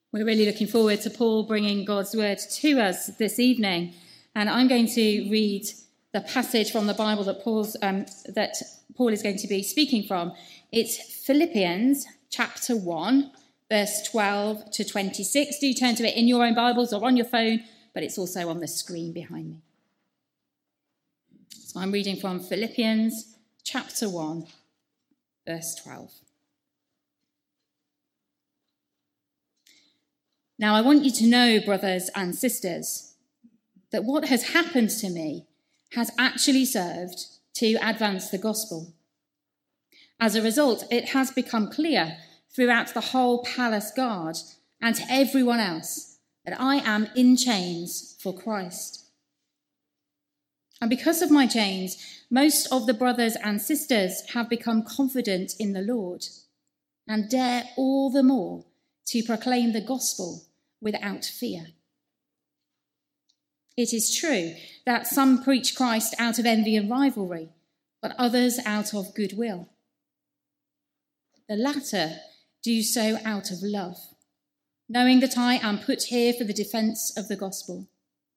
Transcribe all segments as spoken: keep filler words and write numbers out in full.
We're really looking forward to Paul bringing God's word to us this evening. And I'm going to read the passage from the Bible that Paul's um, that Paul is going to be speaking from. It's Philippians chapter one, verse twelve to twenty-six. Do turn to it in your own Bibles or on your phone, but it's also on the screen behind me. So I'm reading from Philippians chapter one, verse twelve. Now I want you to know, brothers and sisters, that what has happened to me has actually served to advance the gospel. As a result, it has become clear throughout the whole palace guard and to everyone else that I am in chains for Christ. And because of my chains, most of the brothers and sisters have become confident in the Lord and dare all the more to proclaim the gospel without fear. It is true that some preach Christ out of envy and rivalry, but others out of goodwill. The latter do so out of love, knowing that I am put here for the defence of the gospel.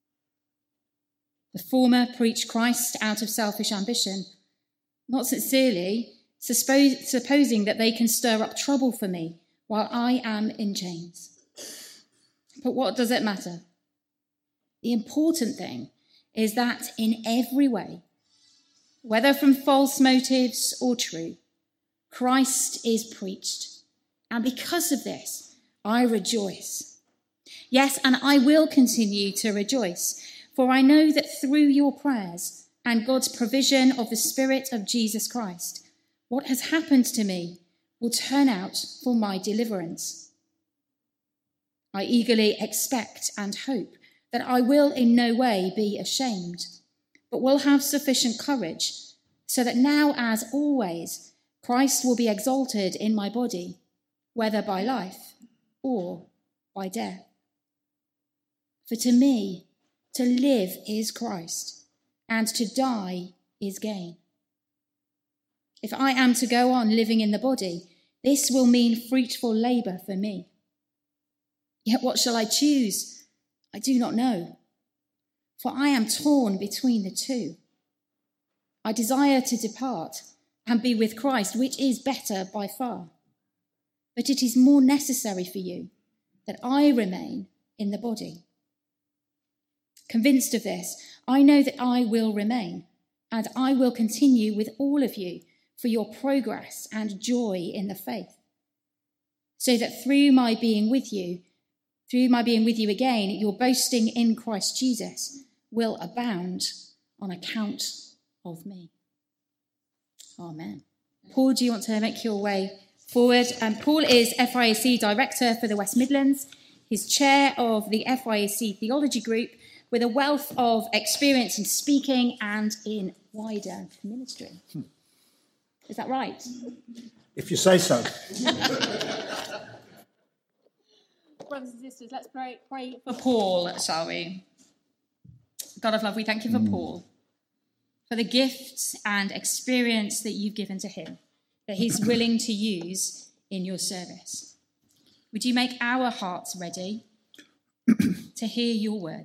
The former preach Christ out of selfish ambition, not sincerely, suppose, supposing that they can stir up trouble for me while I am in chains. But what does it matter? The important thing is that in every way, whether from false motives or true, Christ is preached. And because of this, I rejoice. Yes, and I will continue to rejoice, for I know that through your prayers and God's provision of the Spirit of Jesus Christ, what has happened to me will turn out for my deliverance. I eagerly expect and hope that I will in no way be ashamed, but will have sufficient courage, so that now, as always, Christ will be exalted in my body, whether by life or by death. For to me, to live is Christ, and to die is gain. If I am to go on living in the body, this will mean fruitful labour for me. Yet what shall I choose? I do not know, for I am torn between the two. I desire to depart and be with Christ, which is better by far. But it is more necessary for you that I remain in the body. Convinced of this, I know that I will remain, and I will continue with all of you for your progress and joy in the faith, so that through my being with you, Through my being with you again, your boasting in Christ Jesus will abound on account of me. Amen. Paul, do you want to make your way forward? Um, Paul is F I A C Director for the West Midlands. He's chair of the F I A C Theology Group with a wealth of experience in speaking and in wider ministry. Hmm. Is that right? If you say so. Brothers and sisters, let's pray, pray for Paul, shall we? God of love, we thank you for mm. Paul, for the gifts and experience that you've given to him, that he's willing to use in your service. Would you make our hearts ready to hear your word?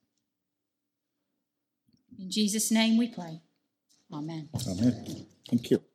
In Jesus' name we pray. Amen. Amen. Thank you.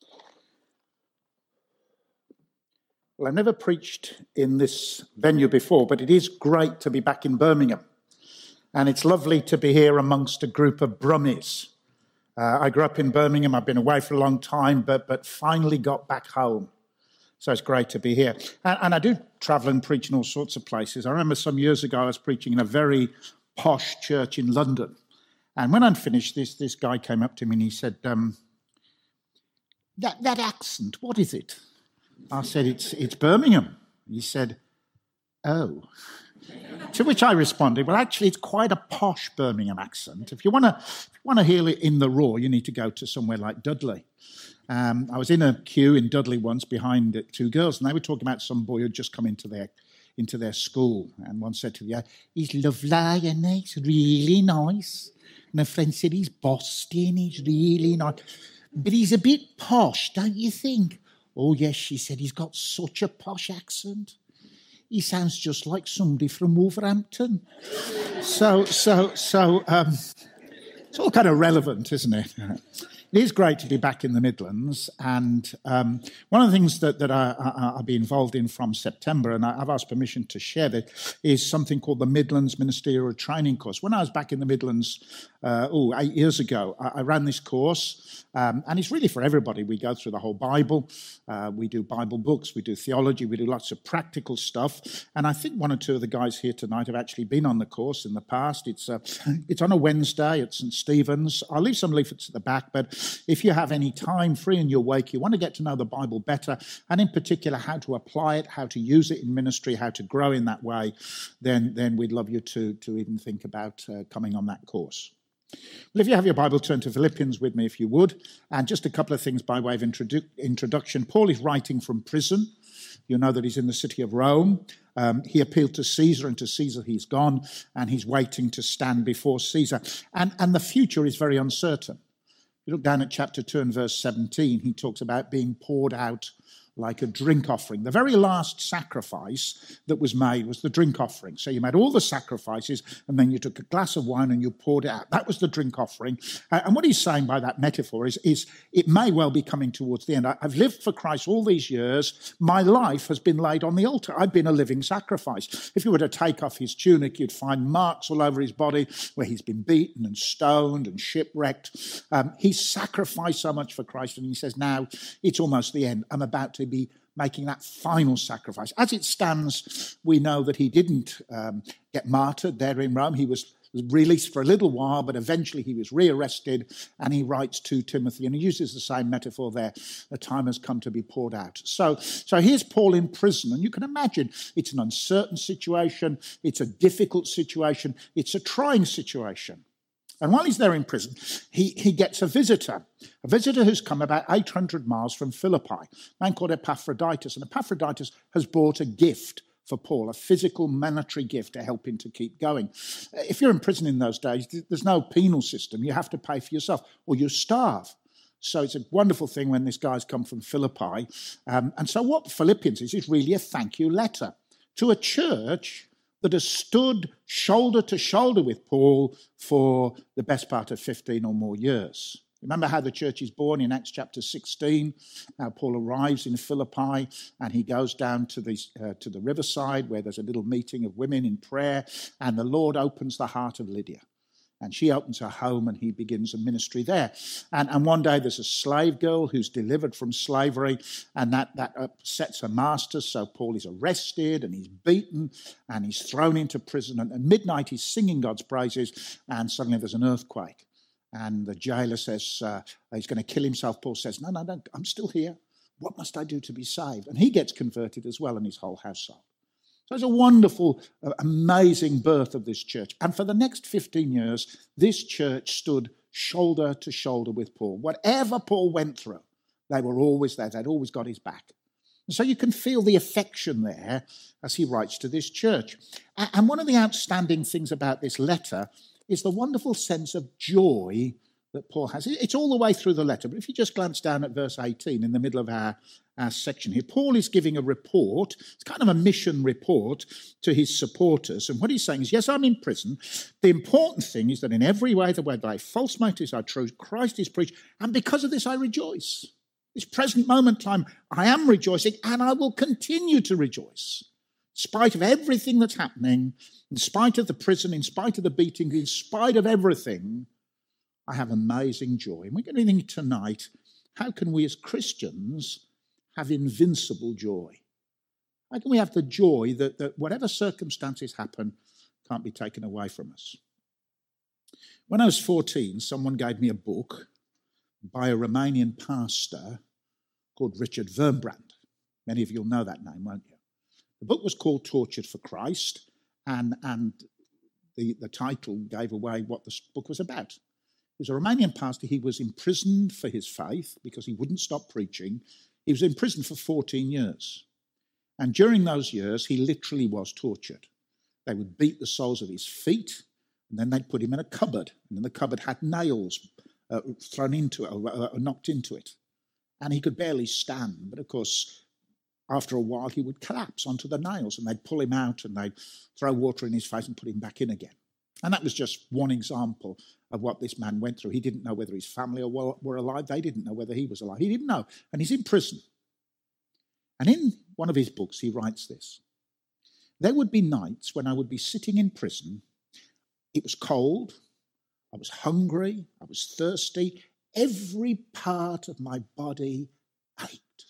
Well, I've never preached in this venue before, but it is great to be back in Birmingham. And it's lovely to be here amongst a group of Brummies. Uh, I grew up in Birmingham. I've been away for a long time, but but finally got back home. So it's great to be here. And, and I do travel and preach in all sorts of places. I remember some years ago I was preaching in a very posh church in London. And when I'd finished, this, this guy came up to me and he said, um, that, that accent, what is it? I said, it's it's Birmingham. He said, oh. To which I responded, well, actually, it's quite a posh Birmingham accent. If you want to if you want to hear it in the raw, you need to go to somewhere like Dudley. Um, I was in a queue in Dudley once behind two girls, and they were talking about some boy who'd just come into their into their school. And one said to the other, he's lovely, and he's really nice. And a friend said, he's Boston, he's really nice. But he's a bit posh, don't you think? Oh, yes, she said, he's got such a posh accent. he sounds just like somebody from Wolverhampton. so, so, so um, it's all kind of relevant, isn't it? It is great to be back in the Midlands, and um, one of the things that, that I, I, I'll be involved in from September, and I've asked permission to share that, is something called the Midlands Ministerial Training Course. When I was back in the Midlands, uh, oh, eight years ago, I, I ran this course, um, and it's really for everybody. We go through the whole Bible, uh, we do Bible books, we do theology, we do lots of practical stuff, and I think one or two of the guys here tonight have actually been on the course in the past. It's, uh, it's on a Wednesday at St Stephen's. I'll leave some leaflets at the back, but if you have any time free in your wake, you want to get to know the Bible better, and in particular how to apply it, how to use it in ministry, how to grow in that way, then, then we'd love you to, to even think about uh, coming on that course. Well, if you have your Bible, turn to Philippians with me if you would. And just a couple of things by way of introdu- introduction. Paul is writing from prison. You know that he's in the city of Rome. Um, he appealed to Caesar, and to Caesar he's gone, and he's waiting to stand before Caesar. And, and the future is very uncertain. You look down at chapter two and verse seventeen, he talks about being poured out like a drink offering. The very last sacrifice that was made was the drink offering. So you made all the sacrifices, and then you took a glass of wine and you poured it out. That was the drink offering. Uh, and what he's saying by that metaphor is, is it may well be coming towards the end. I, I've lived for Christ all these years. My life has been laid on the altar. I've been a living sacrifice. If you were to take off his tunic, you'd find marks all over his body where he's been beaten and stoned and shipwrecked. Um, he's sacrificed so much for Christ, and he says, now it's almost the end. I'm about to be making that final sacrifice. As it stands, we know that he didn't um, get martyred there in Rome. He was released for a little while, but eventually he was rearrested, and he writes to Timothy, and he uses the same metaphor there. The time has come to be poured out. So, so here's Paul in prison, and you can imagine it's an uncertain situation, it's a difficult situation, it's a trying situation. And while he's there in prison, he, he gets a visitor, a visitor who's come about eight hundred miles from Philippi, a man called Epaphroditus. And Epaphroditus has brought a gift for Paul, a physical monetary gift to help him to keep going. If you're in prison in those days, there's no penal system. You have to pay for yourself or you starve. So it's a wonderful thing when this guy's come from Philippi. Um, and so what Philippians is, is really a thank you letter to a church that has stood shoulder to shoulder with Paul for the best part of fifteen or more years. Remember how the church is born in Acts chapter sixteen? Now Paul arrives in Philippi, and he goes down to the, uh, to the riverside where there's a little meeting of women in prayer, and the Lord opens the heart of Lydia. And she opens her home, and he begins a ministry there. And, and one day there's a slave girl who's delivered from slavery, and that, that upsets her master. So Paul is arrested, and he's beaten, and he's thrown into prison. And at midnight he's singing God's praises, and suddenly there's an earthquake. And the jailer says uh, he's going to kill himself. Paul says, no, no, no, I'm still here. What must I do to be saved? And he gets converted as well, and his whole household. So it's a wonderful, uh, amazing birth of this church. And for the next fifteen years, this church stood shoulder to shoulder with Paul. Whatever Paul went through, they were always there. They'd always got his back. And so you can feel the affection there as he writes to this church. And one of the outstanding things about this letter is the wonderful sense of joy that Paul has. It's all the way through the letter, but if you just glance down at verse eighteen in the middle of our, our section here, Paul is giving a report. It's kind of a mission report to his supporters, and what he's saying is, yes, I'm in prison. The important thing is that in every way, the way that false motives are true, Christ is preached, and because of this I rejoice. This present moment time, I am rejoicing, and I will continue to rejoice. In spite of everything that's happening, in spite of the prison, in spite of the beating, in spite of everything, I have amazing joy. And we're going to think tonight, how can we as Christians have invincible joy? How can we have the joy that, that whatever circumstances happen can't be taken away from us? When I was fourteen, someone gave me a book by a Romanian pastor called Richard Wurmbrand. Many of you will know that name, won't you? The book was called Tortured for Christ, and, and the, the title gave away what the book was about. He was a Romanian pastor. He was imprisoned for his faith because he wouldn't stop preaching. He was in prison for fourteen years. And during those years, he literally was tortured. They would beat the soles of his feet, and then they'd put him in a cupboard. And then the cupboard had nails uh, thrown into it, or uh, knocked into it. And he could barely stand. But of course, after a while he would collapse onto the nails, and they'd pull him out and they'd throw water in his face and put him back in again. And that was just one example of what this man went through. He didn't know whether his family were alive. They didn't know whether he was alive. He didn't know. And he's in prison. And in one of his books, he writes this: there would be nights when I would be sitting in prison. It was cold. I was hungry. I was thirsty. Every part of my body ached.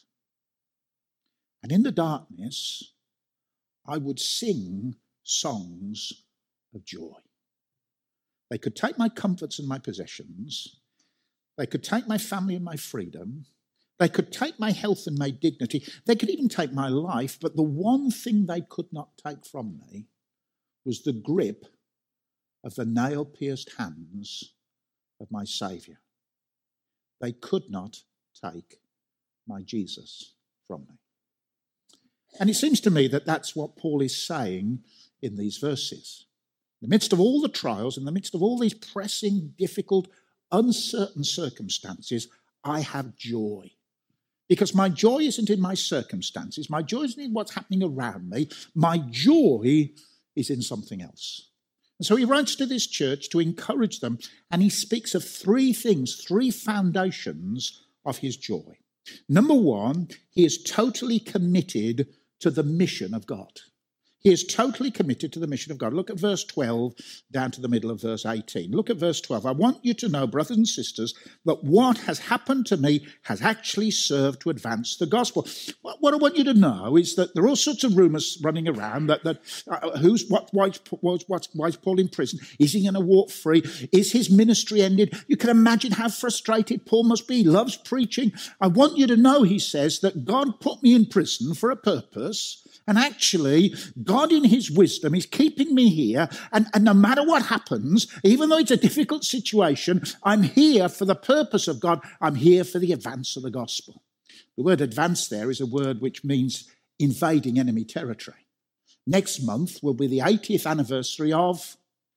And in the darkness, I would sing songs of joy. They could take my comforts and my possessions. They could take my family and my freedom. They could take my health and my dignity. They could even take my life. But the one thing they could not take from me was the grip of the nail-pierced hands of my Saviour. They could not take my Jesus from me. And it seems to me that that's what Paul is saying in these verses. In the midst of all the trials, in the midst of all these pressing, difficult, uncertain circumstances, I have joy. Because my joy isn't in my circumstances. My joy isn't in what's happening around me. My joy is in something else. And so he writes to this church to encourage them, and he speaks of three things, three foundations of his joy. Number one, he is totally committed to the mission of God. He is totally committed to the mission of God. Look at verse twelve down to the middle of verse eighteen. Look at verse twelve. I want you to know, brothers and sisters, that what has happened to me has actually served to advance the gospel. What I want you to know is that there are all sorts of rumours running around that, that uh, who's what, why, why, why is Paul in prison? Is he going to walk free? Is his ministry ended? You can imagine how frustrated Paul must be. He loves preaching. I want you to know, he says, that God put me in prison for a purpose. And actually, God in his wisdom is keeping me here. And, and no matter what happens, even though it's a difficult situation, I'm here for the purpose of God. I'm here for the advance of the gospel. The word advance there is a word which means invading enemy territory. Next month will be the eightieth anniversary of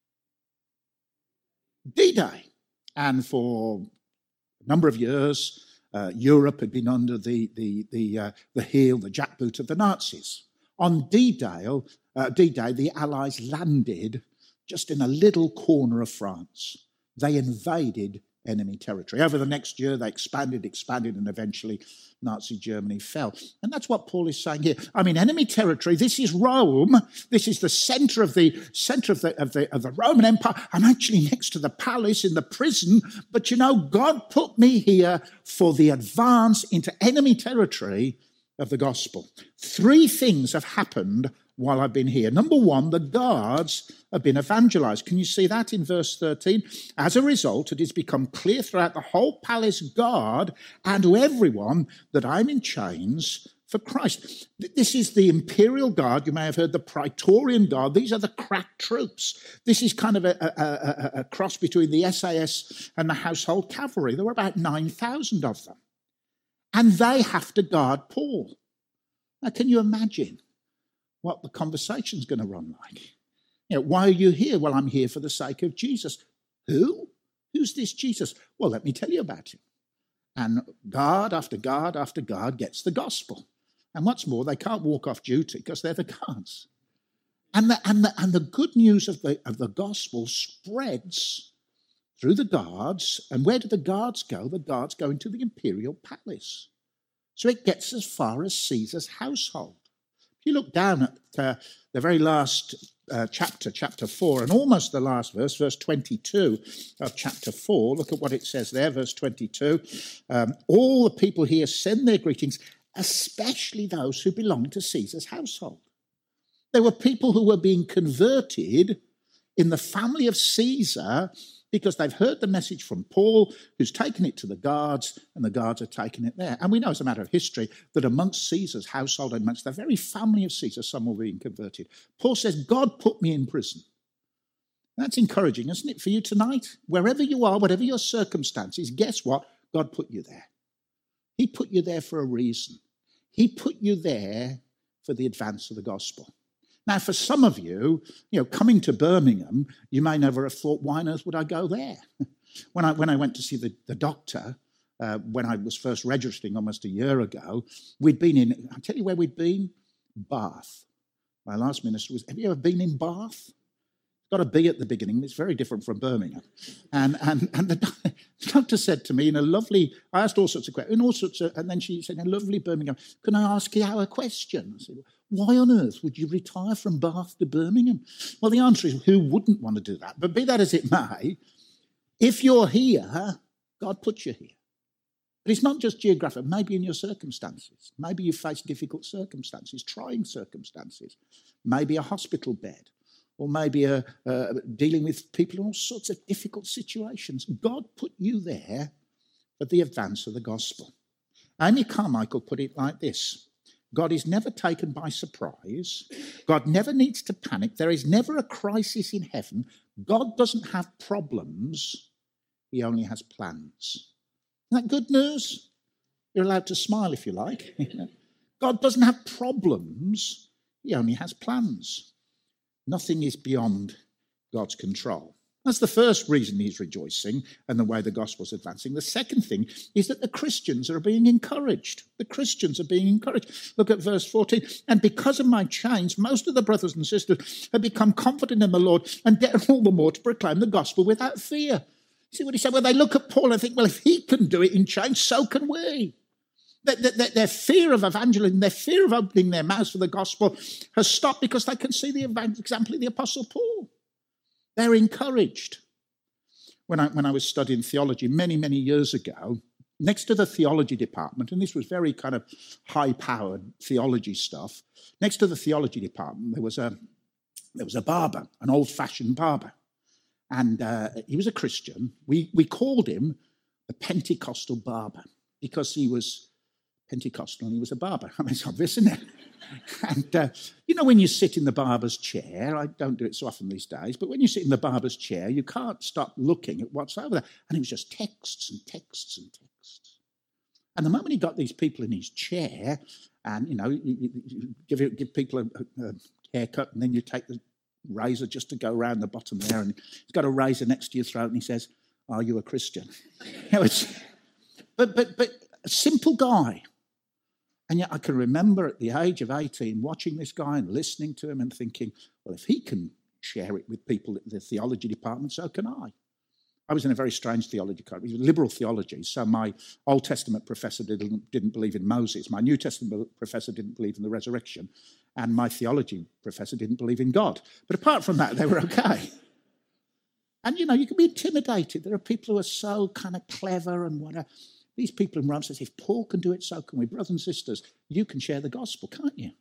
D-Day. And for a number of years, uh, Europe had been under the, the, the, uh, the heel, the jackboot of the Nazis. On D-Day, uh, D-Day, the Allies landed just in a little corner of France. They invaded enemy territory. Over the next year, they expanded, expanded, and eventually Nazi Germany fell. And that's what Paul is saying here. I mean, enemy territory, this is Rome. This is the centre of the centre of the, of the, of the Roman Empire. I'm actually next to the palace in the prison. But, you know, God put me here for the advance into enemy territory of the gospel. Three things have happened while I've been here. Number one, the guards have been evangelized. Can you see that in verse thirteen? As a result, it has become clear throughout the whole palace guard and to everyone that I'm in chains for Christ. This is the imperial guard. You may have heard the Praetorian Guard. These are the crack troops. This is kind of a, a, a, a cross between the S A S and the household cavalry. There were about nine thousand of them. And they have to guard Paul. Now, can you imagine what the conversation's going to run like? You know, why are you here? Well, I'm here for the sake of Jesus. Who? Who's this Jesus? Well, let me tell you about him. And guard after guard after guard gets the gospel. And what's more, they can't walk off duty because they're the guards. And the, and the, and the good news of the, of the gospel spreads through the guards. And where do the guards go? The guards go into the imperial palace. So it gets as far as Caesar's household. If you look down at uh, the very last uh, chapter, chapter four, and almost the last verse, verse twenty-two of chapter four, look at what it says there, verse twenty-two. Um, all the people here send their greetings, especially those who belong to Caesar's household. There were people who were being converted in the family of Caesar because they've heard the message from Paul, who's taken it to the guards, and the guards are taking it there. And we know as a matter of history that amongst Caesar's household, amongst the very family of Caesar, some were being converted. Paul says, God put me in prison. That's encouraging, isn't it, for you tonight? Wherever you are, whatever your circumstances, guess what? God put you there. He put you there for a reason. He put you there for the advance of the gospel. Now, for some of you, you know, coming to Birmingham, you may never have thought, why on earth would I go there? When I when I went to see the, the doctor uh, when I was first registering almost a year ago, we'd been in, I'll tell you where we'd been, Bath. My last minister was, have you ever been in Bath? Got a B at the beginning. It's very different from Birmingham. And and and the, the doctor said to me in a lovely, I asked all sorts of questions, in all sorts of, and then she said, in a lovely Birmingham, can I ask you a question? I said, why on earth would you retire from Bath to Birmingham? Well, the answer is, who wouldn't want to do that? But be that as it may, if you're here, God put you here. But it's not just geographic. Maybe in your circumstances. Maybe you face difficult circumstances, trying circumstances. Maybe a hospital bed. Or maybe a, uh, dealing with people in all sorts of difficult situations. God put you there for the advance of the gospel. Amy Carmichael put it like this. God is never taken by surprise. God never needs to panic. There is never a crisis in heaven. God doesn't have problems. He only has plans. Isn't that good news? You're allowed to smile if you like. God doesn't have problems. He only has plans. Nothing is beyond God's control. That's the first reason he's rejoicing and the way the gospel's advancing. The second thing is that the Christians are being encouraged. The Christians are being encouraged. Look at verse fourteen. And because of my chains, most of the brothers and sisters have become confident in the Lord and dare all the more to proclaim the gospel without fear. See what he said? Well, they look at Paul and think, well, if he can do it in chains, so can we. Their, their fear of evangelism, their fear of opening their mouths for the gospel has stopped because they can see the example of the Apostle Paul. They're encouraged. When I, when I was studying theology many, many years ago, next to the theology department, and this was very kind of high-powered theology stuff, next to the theology department there was a, there was a barber, an old-fashioned barber. And uh, he was a Christian. We, we called him the Pentecostal barber because he was Pentecostal and he was a barber. I mean, it's obvious, isn't it? And, uh, you know, when you sit in the barber's chair, I don't do it so often these days, but when you sit in the barber's chair, you can't stop looking at what's over there. And it was just texts and texts and texts. And the moment he got these people in his chair, and, you know, you, you, you give, it, give people a, a haircut, and then you take the razor just to go around the bottom there, and he's got a razor next to your throat, and he says, are you a Christian? You know, it's, but, but, but a simple guy. And yet I can remember at the age of eighteen watching this guy and listening to him and thinking, well, if he can share it with people at the theology department, so can I. I was in a very strange theology department. It was liberal theology, so my Old Testament professor didn't, didn't believe in Moses. My New Testament professor didn't believe in the resurrection. And my theology professor didn't believe in God. But apart from that, they were okay. And, you know, you can be intimidated. There are people who are so kind of clever and whatever. These people in Rome says, if Paul can do it, so can we. Brothers and sisters, you can share the gospel, can't you?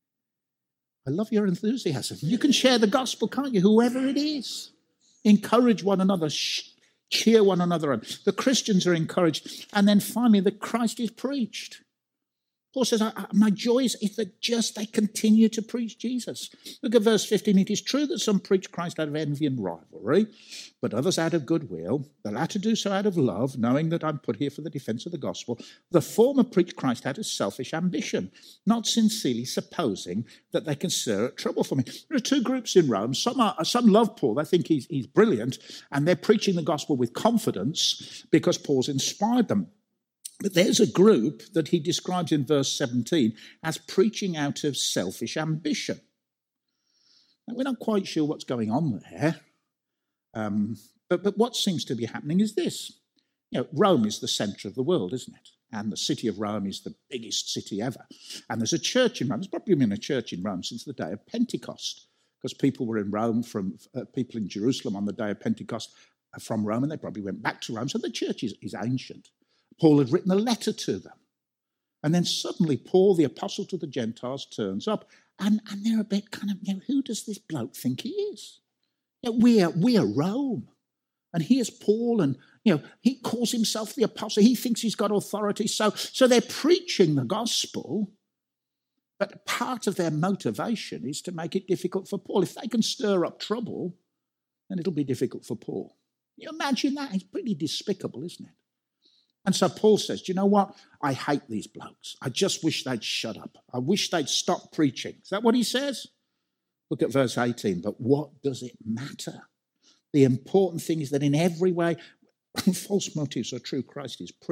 I love your enthusiasm. You can share the gospel, can't you? Whoever it is. Encourage one another. Cheer one another on. The Christians are encouraged. And then finally, that Christ is preached. Paul says, I, I, my joy is, is that just they continue to preach Jesus. Look at verse fifteen. It is true that some preach Christ out of envy and rivalry, but others out of goodwill. The latter do so out of love, knowing that I'm put here for the defense of the gospel. The former preach Christ out of selfish ambition, not sincerely supposing that they can stir up trouble for me. There are two groups in Rome. Some, are, some love Paul. They think he's, he's brilliant, and they're preaching the gospel with confidence because Paul's inspired them. But there's a group that he describes in verse seventeen as preaching out of selfish ambition. Now, we're not quite sure what's going on there, um, but, but what seems to be happening is this. You know, Rome is the centre of the world, isn't it? And the city of Rome is the biggest city ever. And there's a church in Rome. There's probably been a church in Rome since the day of Pentecost, because people were in Rome from, uh, people in Jerusalem on the day of Pentecost are from Rome, and they probably went back to Rome. So the church is, is ancient. Paul had written a letter to them. And then suddenly Paul, the apostle to the Gentiles, turns up. And, and they're a bit kind of, you know, who does this bloke think he is? You know, we're, we're Rome. And here's Paul, and, you know, he calls himself the apostle. He thinks he's got authority. So, so they're preaching the gospel. But part of their motivation is to make it difficult for Paul. If they can stir up trouble, then it'll be difficult for Paul. You imagine that? It's pretty despicable, isn't it? And so Paul says, do you know what? I hate these blokes. I just wish they'd shut up. I wish they'd stop preaching. Is that what he says? Look at verse eighteen. But what does it matter? The important thing is that in every way, false motives are true. Christ is preached.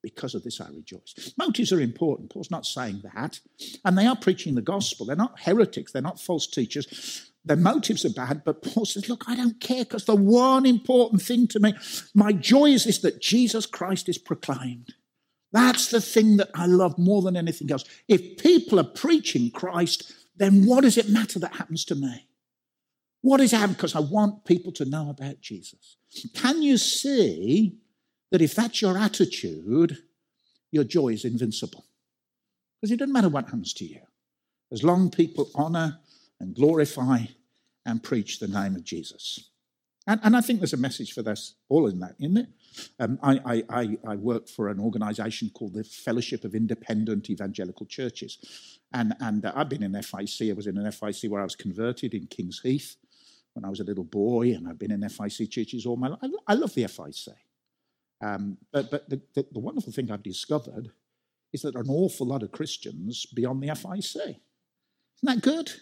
Because of this I rejoice. Motives are important. Paul's not saying that. And they are preaching the gospel. They're not heretics. They're not false teachers. Their motives are bad, but Paul says, look, I don't care, because the one important thing to me, my joy is this, that Jesus Christ is proclaimed. That's the thing that I love more than anything else. If people are preaching Christ, then what does it matter that happens to me? What does it happen? Because I want people to know about Jesus. Can you see that if that's your attitude, your joy is invincible? Because it doesn't matter what happens to you, as long as people honour and glorify and preach the name of Jesus. And, and I think there's a message for us all in that, isn't it? Um, I, I, I work for an organisation called the Fellowship of Independent Evangelical Churches. And, and uh, I've been in F I C. I was in an F I C where I was converted in Kings Heath when I was a little boy, and I've been in F I C churches all my life. I, I love the F I C. Um, but but the, the, the wonderful thing I've discovered is that an awful lot of Christians beyond the F I C. Isn't that good?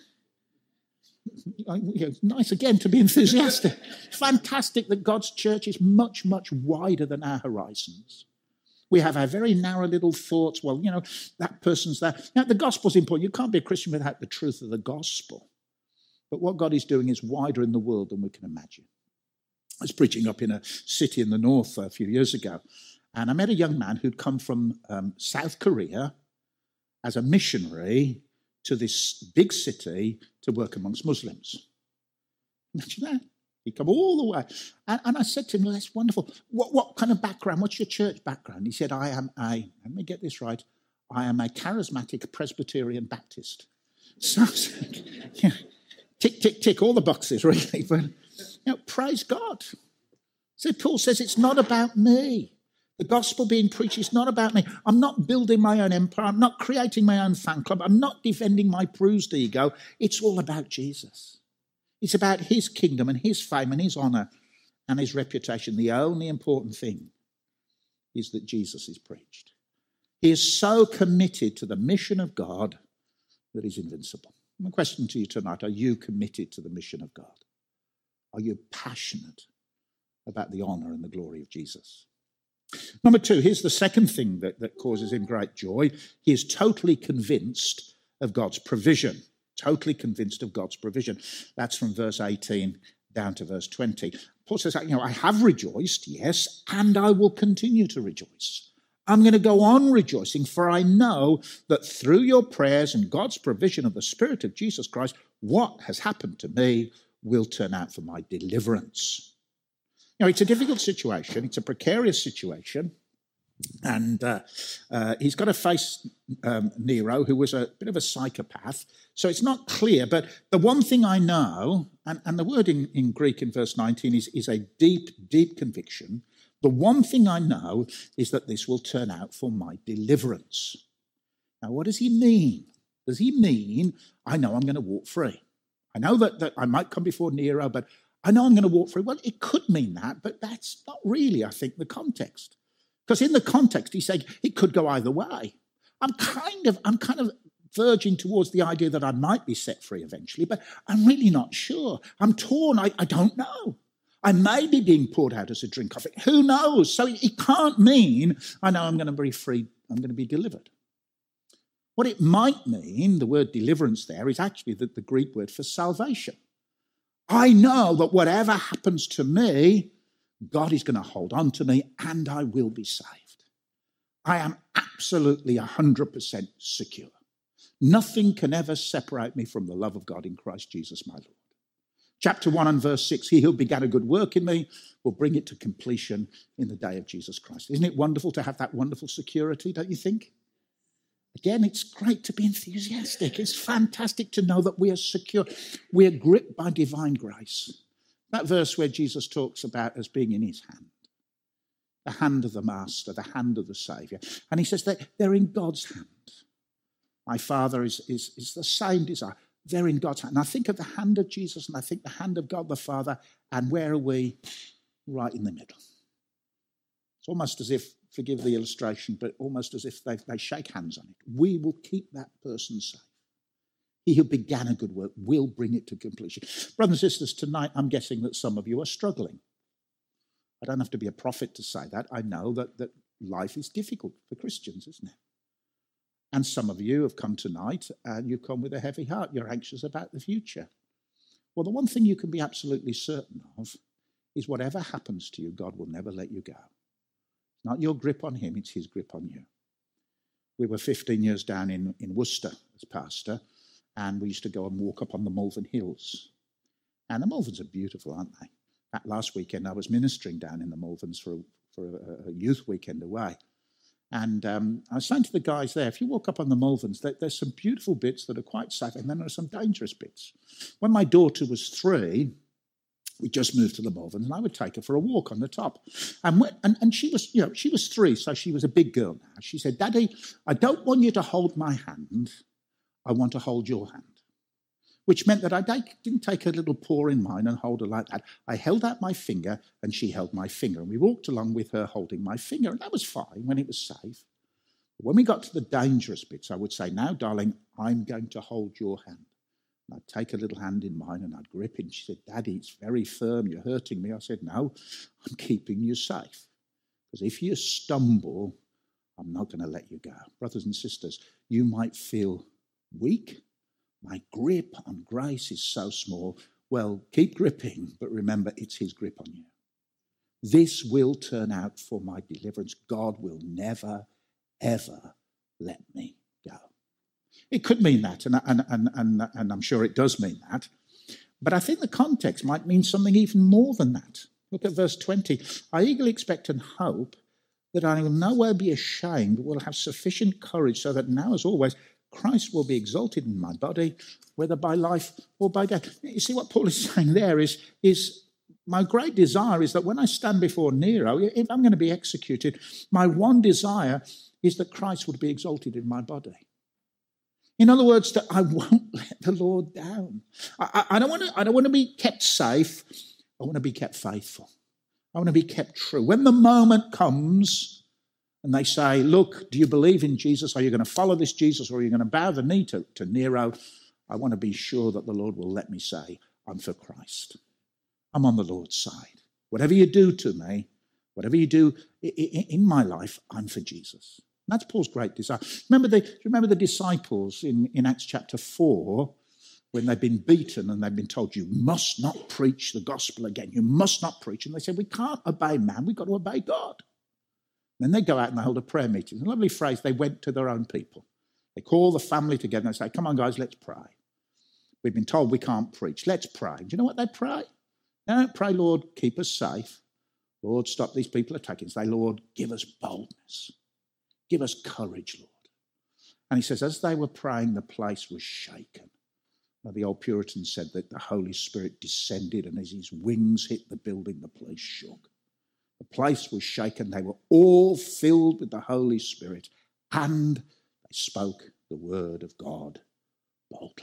Nice again to be enthusiastic. Fantastic that God's church is much, much wider than our horizons. We have our very narrow little thoughts. Well, you know, that person's there. Now, the gospel's important. You can't be a Christian without the truth of the gospel. But what God is doing is wider in the world than we can imagine. I was preaching up in a city in the north a few years ago, and I met a young man who'd come from um, South Korea as a missionary to this big city to work amongst Muslims. Imagine that. He'd come all the way. And, and I said to him, well, that's wonderful. What, what kind of background? What's your church background? He said, I am a, let me get this right, I am a charismatic Presbyterian Baptist. So I was like, yeah, tick, tick, tick, all the boxes, really. But, you know, praise God. So Paul says, it's not about me. The gospel being preached is not about me. I'm not building my own empire. I'm not creating my own fan club. I'm not defending my bruised ego. It's all about Jesus. It's about his kingdom and his fame and his honour and his reputation. The only important thing is that Jesus is preached. He is so committed to the mission of God that he's invincible. My question to you tonight, are you committed to the mission of God? Are you passionate about the honour and the glory of Jesus? Number two, here's the second thing that, that causes him great joy. He is totally convinced of God's provision. Totally convinced of God's provision. That's from verse eighteen down to verse twenty. Paul says, you know, I have rejoiced, yes, and I will continue to rejoice. I'm going to go on rejoicing, for I know that through your prayers and God's provision of the Spirit of Jesus Christ, what has happened to me will turn out for my deliverance. You know, it's a difficult situation. It's a precarious situation. And uh, uh, he's got to face um, Nero, who was a bit of a psychopath. So it's not clear. But the one thing I know, and, and the word in, in Greek in verse nineteen is, is a deep, deep conviction. The one thing I know is that this will turn out for my deliverance. Now, what does he mean? Does he mean, I know I'm going to walk free? I know that, that I might come before Nero, but I know I'm going to walk free. Well, it could mean that, but that's not really, I think, the context. Because in the context, he's saying it could go either way. I'm kind of, I'm kind of verging towards the idea that I might be set free eventually, but I'm really not sure. I'm torn. I, I don't know. I may be being poured out as a drink of it. Who knows? So it can't mean I know I'm going to be free. I'm going to be delivered. What it might mean, the word deliverance there, is actually the, the Greek word for salvation. I know that whatever happens to me, God is going to hold on to me and I will be saved. I am absolutely one hundred percent secure. Nothing can ever separate me from the love of God in Christ Jesus, my Lord. Chapter one and verse six, he who began a good work in me will bring it to completion in the day of Jesus Christ. Isn't it wonderful to have that wonderful security, don't you think? Again, it's great to be enthusiastic. It's fantastic to know that we are secure. We are gripped by divine grace. That verse where Jesus talks about us being in his hand, the hand of the Master, the hand of the Saviour. And he says that they're in God's hand. My Father is, is, is the same desire. They're in God's hand. And I think of the hand of Jesus and I think the hand of God the Father, and where are we? Right in the middle. It's almost as if, forgive the illustration, but almost as if they, they shake hands on it. We will keep that person safe. He who began a good work will bring it to completion. Brothers and sisters, tonight I'm guessing that some of you are struggling. I don't have to be a prophet to say that. I know that, that life is difficult for Christians, isn't it? And some of you have come tonight and you've come with a heavy heart. You're anxious about the future. Well, the one thing you can be absolutely certain of is whatever happens to you, God will never let you go. It's not your grip on him, it's his grip on you. We were fifteen years down in, in Worcester as pastor, and we used to go and walk up on the Malvern Hills. And the Malverns are beautiful, aren't they? That last weekend I was ministering down in the Malverns for, a, for a, a youth weekend away. And um, I was saying to the guys there, if you walk up on the Malverns, there, there's some beautiful bits that are quite safe, and then there are some dangerous bits. When my daughter was three, we just moved to the Malverns, and I would take her for a walk on the top. And, when, and and she was, you know, she was three, so she was a big girl now. She said, "Daddy, I don't want you to hold my hand. I want to hold your hand." Which meant that I didn't take her little paw in mine and hold her like that. I held out my finger and she held my finger. And we walked along with her holding my finger. And that was fine when it was safe. But when we got to the dangerous bits, I would say, "Now, darling, I'm going to hold your hand." And I'd take her little hand in mine and I'd grip it. She said, "Daddy, it's very firm. You're hurting me." I said, "No, I'm keeping you safe. Because if you stumble, I'm not going to let you go." Brothers and sisters, you might feel weak. My grip on grace is so small. Well, keep gripping, but remember, it's his grip on you. This will turn out for my deliverance. God will never, ever let me go. It could mean that, and, and, and, and, and I'm sure it does mean that. But I think the context might mean something even more than that. Look at verse twenty. "I eagerly expect and hope that I will nowhere be ashamed, but will have sufficient courage so that now, as always, Christ will be exalted in my body, whether by life or by death." You see, what Paul is saying there is, is my great desire is that when I stand before Nero, if I'm going to be executed, my one desire is that Christ would be exalted in my body. In other words, that I won't let the Lord down. I, I, I don't want to, I don't want to be kept safe. I want to be kept faithful. I want to be kept true. When the moment comes and they say, "Look, do you believe in Jesus? Are you going to follow this Jesus, or are you going to bow the knee to, to Nero?" I want to be sure that the Lord will let me say, "I'm for Christ. I'm on the Lord's side. Whatever you do to me, whatever you do in my life, I'm for Jesus." And that's Paul's great desire. Remember the, remember the disciples in, in Acts chapter four, when they've been beaten and they've been told, "You must not preach the gospel again. You must not preach." And they said, "We can't obey man. We've got to obey God." Then they go out and they hold a prayer meeting. A lovely phrase, they went to their own people. They call the family together and say, "Come on, guys, let's pray. We've been told we can't preach. Let's pray." Do you know what they pray? They don't pray, "Lord, keep us safe. Lord, stop these people attacking us." They, "Lord, give us boldness. Give us courage, Lord." And he says, as they were praying, the place was shaken. Now, the old Puritans said that the Holy Spirit descended, and as his wings hit the building, the place shook. The place was shaken. They were all filled with the Holy Spirit, and they spoke the word of God boldly.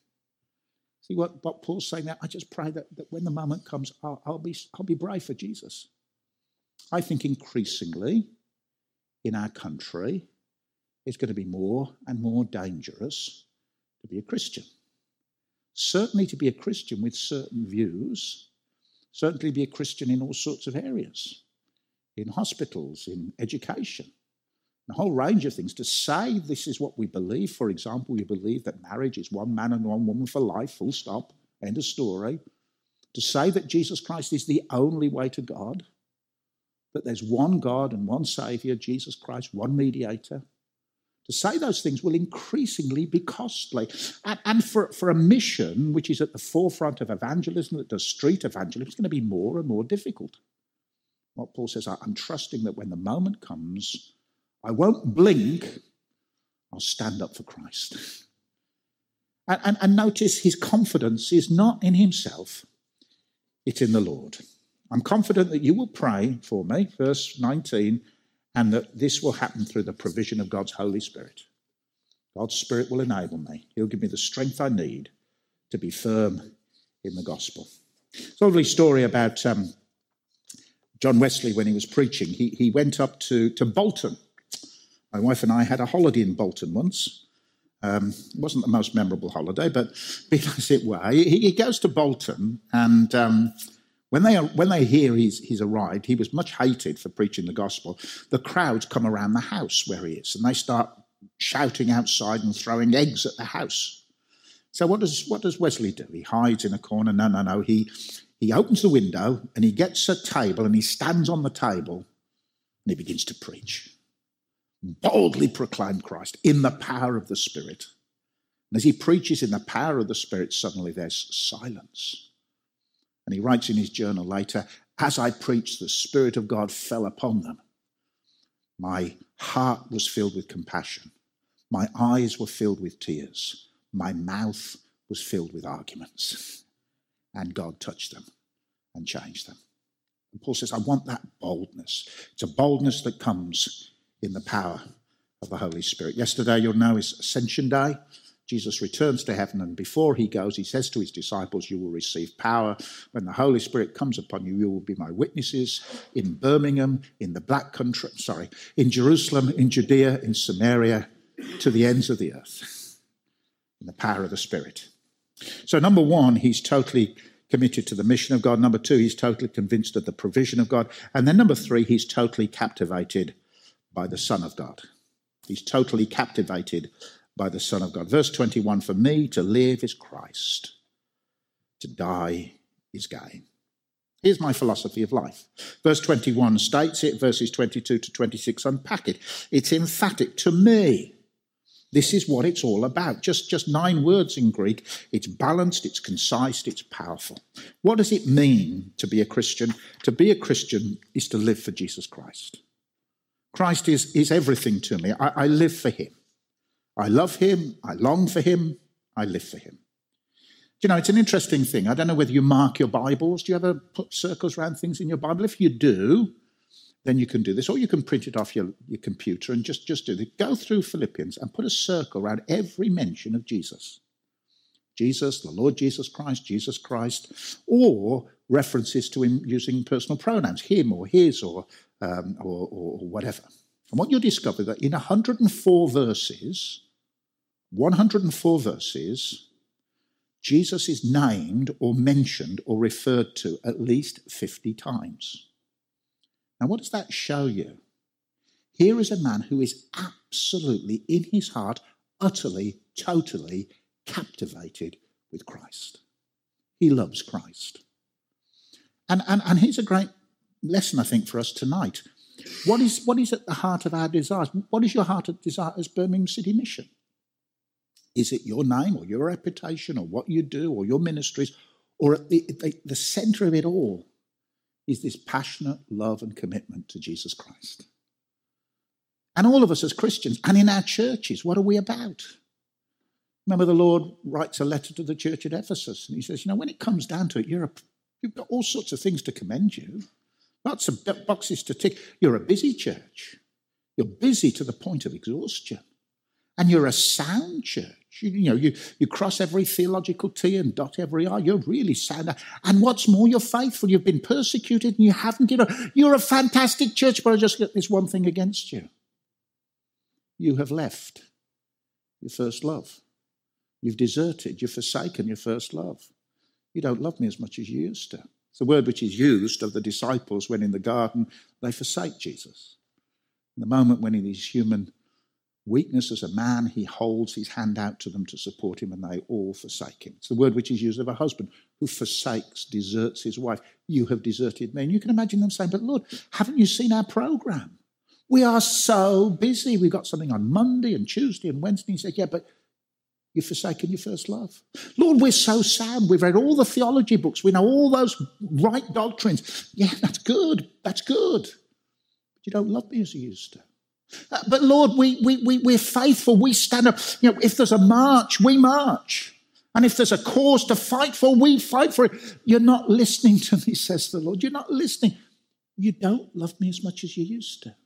See what, what Paul's saying there? I just pray that, that when the moment comes, I'll, I'll be I'll be brave for Jesus. I think increasingly in our country, it's going to be more and more dangerous to be a Christian. Certainly to be a Christian with certain views, certainly be a Christian in all sorts of areas. In hospitals, in education, a whole range of things. To say this is what we believe, for example, we believe that marriage is one man and one woman for life, full stop, end of story. To say that Jesus Christ is the only way to God, that there's one God and one Saviour, Jesus Christ, one mediator. To say those things will increasingly be costly. And, and for, for a mission which is at the forefront of evangelism, that does street evangelism, it's going to be more and more difficult. What Paul says, I'm trusting that when the moment comes, I won't blink, I'll stand up for Christ. And, and, and notice his confidence is not in himself, it's in the Lord. I'm confident that you will pray for me, verse nineteen, and that this will happen through the provision of God's Holy Spirit. God's Spirit will enable me. He'll give me the strength I need to be firm in the gospel. It's a lovely story about um, John Wesley when he was preaching. He, he went up to, to Bolton. My wife and I had a holiday in Bolton once. Um, it wasn't the most memorable holiday, but be as it were. He, he goes to Bolton, and um, When they, when they hear he's, he's arrived, he was much hated for preaching the gospel. The crowds come around the house where he is, and they start shouting outside and throwing eggs at the house. So what does what does Wesley do? He hides in a corner. No, no, no. He, he opens the window and he gets a table and he stands on the table and he begins to preach. Boldly proclaim Christ in the power of the Spirit. And as he preaches in the power of the Spirit, suddenly there's silence. And he writes in his journal later, as I preached, the Spirit of God fell upon them. My heart was filled with compassion. My eyes were filled with tears. My mouth was filled with arguments. And God touched them and changed them. And Paul says, I want that boldness. It's a boldness that comes in the power of the Holy Spirit. Yesterday, you'll know, is Ascension Day. Jesus returns to heaven, and before he goes, he says to his disciples, you will receive power. When the Holy Spirit comes upon you, you will be my witnesses in Birmingham, in the Black Country, sorry, in Jerusalem, in Judea, in Samaria, to the ends of the earth, in the power of the Spirit. So number one, he's totally committed to the mission of God. Number two, he's totally convinced of the provision of God. And then number three, he's totally captivated by the Son of God. He's totally captivated by the Son of God. Verse twenty-one, for me to live is Christ, to die is gain. Here's my philosophy of life. Verse twenty-one states it, verses twenty-two to twenty-six unpack it. It's emphatic to me. This is what it's all about. Just, just nine words in Greek. It's balanced, it's concise, it's powerful. What does it mean to be a Christian? To be a Christian is to live for Jesus Christ. Christ is, is everything to me. I, I live for him. I love him, I long for him, I live for him. You know, it's an interesting thing. I don't know whether you mark your Bibles. Do you ever put circles around things in your Bible? If you do, then you can do this. Or you can print it off your, your computer and just, just do it. Go through Philippians and put a circle around every mention of Jesus. Jesus, the Lord Jesus Christ, Jesus Christ, or references to him using personal pronouns, him or his or, um, or, or, or whatever. And what you'll discover that in one hundred four verses, one hundred four verses, Jesus is named or mentioned or referred to at least fifty times. Now, what does that show you? Here is a man who is absolutely, in his heart, utterly, totally captivated with Christ. He loves Christ. And, and, and here's a great lesson, I think, for us tonight. What is, what is at the heart of our desires? What is your heart of desire as Birmingham City Mission? Is it your name or your reputation or what you do or your ministries? Or at the, the, the centre of it all is this passionate love and commitment to Jesus Christ. And all of us as Christians and in our churches, what are we about? Remember, the Lord writes a letter to the church at Ephesus and he says, you know, when it comes down to it, you're a, you've got all sorts of things to commend you. Lots of boxes to tick. You're a busy church. You're busy to the point of exhaustion. And you're a sound church. You, you know, you, you cross every theological T and dot every I. You're really sound. And what's more, you're faithful. You've been persecuted and you haven't given up. You're a fantastic church, but I just got this one thing against you. You have left your first love. You've deserted. You've forsaken your first love. You don't love me as much as you used to. It's the word which is used of the disciples when in the garden they forsake Jesus. In the moment when in his human weakness as a man, he holds his hand out to them to support him and they all forsake him. It's the word which is used of a husband who forsakes, deserts his wife. You have deserted me. And you can imagine them saying, but Lord, haven't you seen our programme? We are so busy. We've got something on Monday and Tuesday and Wednesday. He said, yeah, but you've forsaken your first love. Lord, we're so sound. We've read all the theology books. We know all those right doctrines. Yeah, that's good. That's good. But you don't love me as you used to. Uh, but Lord, we, we, we, we're faithful. We stand up. You know, if there's a march, we march. And if there's a cause to fight for, we fight for it. You're not listening to me, says the Lord. You're not listening. You don't love me as much as you used to.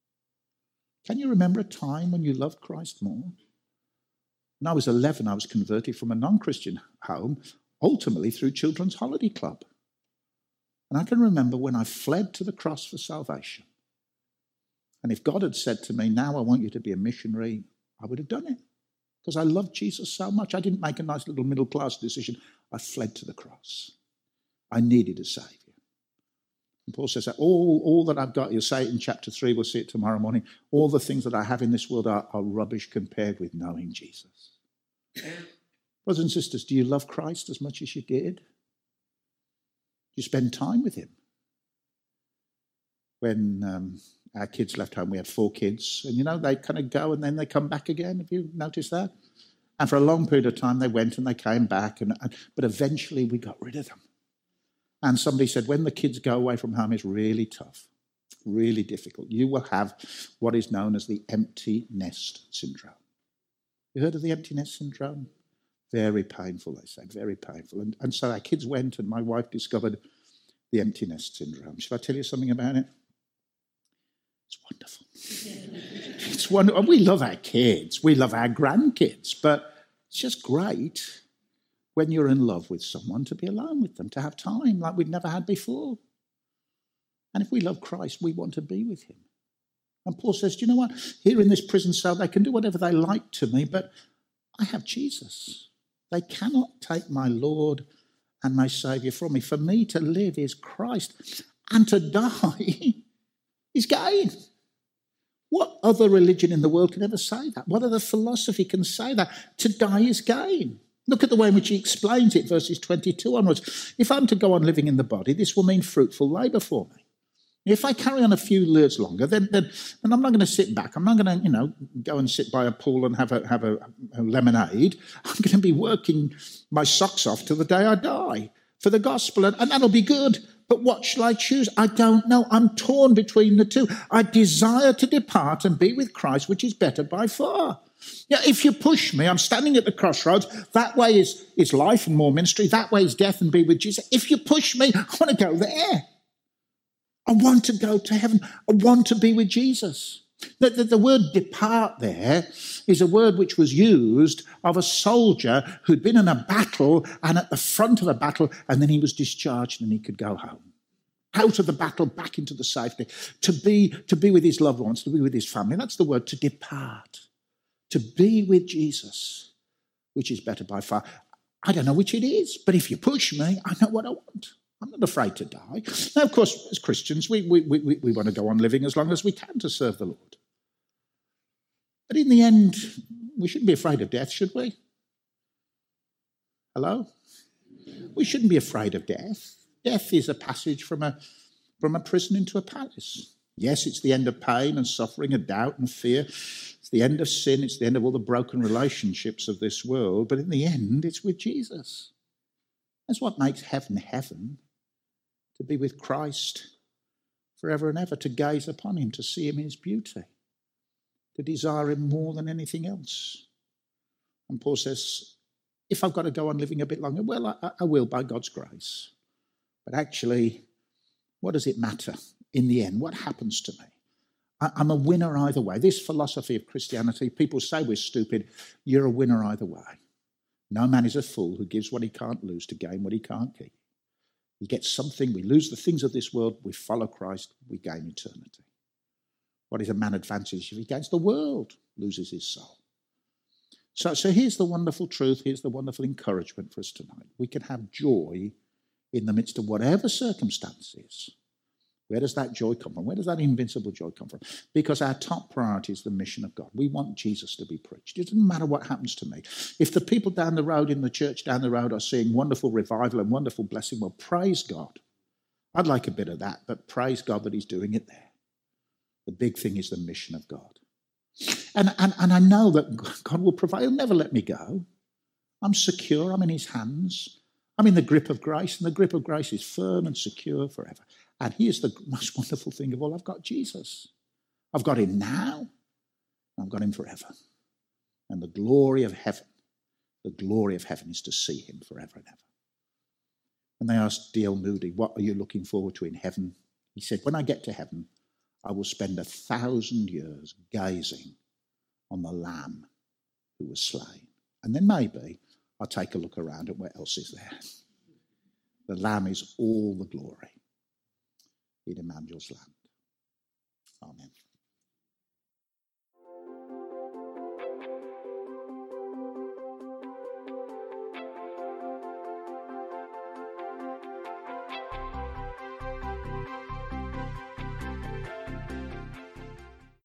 Can you remember a time when you loved Christ more? When I was eleven, I was converted from a non-Christian home, ultimately through Children's Holiday Club. And I can remember when I fled to the cross for salvation. And if God had said to me, now I want you to be a missionary, I would have done it. Because I loved Jesus so much. I didn't make a nice little middle-class decision. I fled to the cross. I needed a Saviour. And Paul says that all, all that I've got, you'll say it in chapter three, we'll see it tomorrow morning, all the things that I have in this world are, are rubbish compared with knowing Jesus. Brothers and sisters, do you love Christ as much as you did? Do you spend time with him? When um, our kids left home, we had four kids, and you know, they kind of go and then they come back again. Have you noticed that? And for a long period of time, they went and they came back, and, and but eventually we got rid of them. And somebody said, when the kids go away from home, it's really tough, really difficult. You will have what is known as the empty nest syndrome. You heard of the empty nest syndrome? Very painful, they say, very painful. And, and so our kids went, and my wife discovered the empty nest syndrome. Shall I tell you something about it? It's wonderful. It's wonderful. We love our kids. We love our grandkids. But it's just great when you're in love with someone to be alone with them, to have time like we've never had before. And if we love Christ, we want to be with him. And Paul says, do you know what? Here in this prison cell, they can do whatever they like to me, but I have Jesus. They cannot take my Lord and my Saviour from me. For me to live is Christ, and to die is gain. What other religion in the world can ever say that? What other philosophy can say that? To die is gain. Look at the way in which he explains it, verses twenty-two onwards. If I'm to go on living in the body, this will mean fruitful labour for me. If I carry on a few years longer, then, then, then I'm not going to sit back. I'm not going to, you know, go and sit by a pool and have a have a, a lemonade. I'm going to be working my socks off till the day I die for the gospel, and, and that'll be good. But what shall I choose? I don't know. I'm torn between the two. I desire to depart and be with Christ, which is better by far. Yeah, if you push me, I'm standing at the crossroads. That way is, is life and more ministry. That way is death and be with Jesus. If you push me, I want to go there. I want to go to heaven. I want to be with Jesus. The, the, the word depart there is a word which was used of a soldier who'd been in a battle and at the front of a battle, and then he was discharged and he could go home. Out of the battle, back into the safety, to be, to be with his loved ones, to be with his family. That's the word, to depart, to be with Jesus, which is better by far. I don't know which it is, but if you push me, I know what I want. I'm not afraid to die. Now, of course, as Christians, we, we, we, we want to go on living as long as we can to serve the Lord. But in the end, we shouldn't be afraid of death, should we? Hello? We shouldn't be afraid of death. Death is a passage from a, from a prison into a palace. Yes, it's the end of pain and suffering and doubt and fear. It's the end of sin. It's the end of all the broken relationships of this world. But in the end, it's with Jesus. That's what makes heaven heaven. To be with Christ forever and ever, to gaze upon him, to see him in his beauty, to desire him more than anything else. And Paul says, if I've got to go on living a bit longer, well, I, I will by God's grace. But actually, what does it matter in the end? What happens to me? I, I'm a winner either way. This philosophy of Christianity, people say we're stupid. You're a winner either way. No man is a fool who gives what he can't lose to gain what he can't keep. We get something, we lose the things of this world, we follow Christ, we gain eternity. What is a man advantage if he gains the world, loses his soul? So, so here's the wonderful truth, here's the wonderful encouragement for us tonight. We can have joy in the midst of whatever circumstances. Where does that joy come from? Where does that invincible joy come from? Because our top priority is the mission of God. We want Jesus to be preached. It doesn't matter what happens to me. If the people down the road in the church down the road are seeing wonderful revival and wonderful blessing, well, praise God. I'd like a bit of that, but praise God that he's doing it there. The big thing is the mission of God. And, and, and I know that God will provide. He'll never let me go. I'm secure. I'm in his hands. I'm in the grip of grace, and the grip of grace is firm and secure forever. And here's the most wonderful thing of all. I've got Jesus. I've got him now. I've got him forever. And the glory of heaven, the glory of heaven is to see him forever and ever. When they asked D L Moody, what are you looking forward to in heaven? He said, when I get to heaven, I will spend a thousand years gazing on the Lamb who was slain. And then maybe I'll take a look around at what else is there. The Lamb is all the glory in Emmanuel's land. Amen.